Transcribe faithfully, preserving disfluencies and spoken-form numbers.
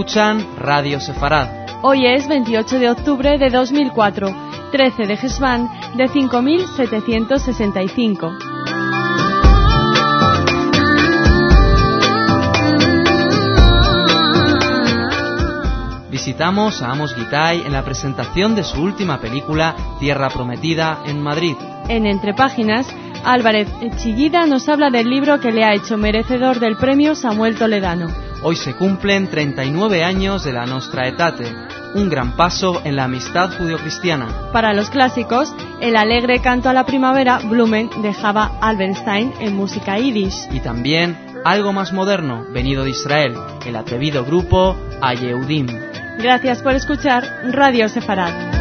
Escuchan Radio Sefarad. Hoy es veintiocho de octubre de dos mil cuatro, trece de Heshvan de cinco mil setecientos sesenta y cinco. Visitamos a Amos Gitay en la presentación de su última película, Tierra Prometida, en Madrid. En Entre Páginas, Álvarez Chillida nos habla del libro que le ha hecho merecedor del premio Samuel Toledano. Hoy se cumplen treinta y nueve años de la Nostra Aetate, un gran paso en la amistad judio-cristiana. Para los clásicos, el alegre canto a la primavera, Blumen, de Java Alberstein en música yiddish. Y también algo más moderno, venido de Israel, el atrevido grupo Ayehudim. Gracias por escuchar Radio Sefarad.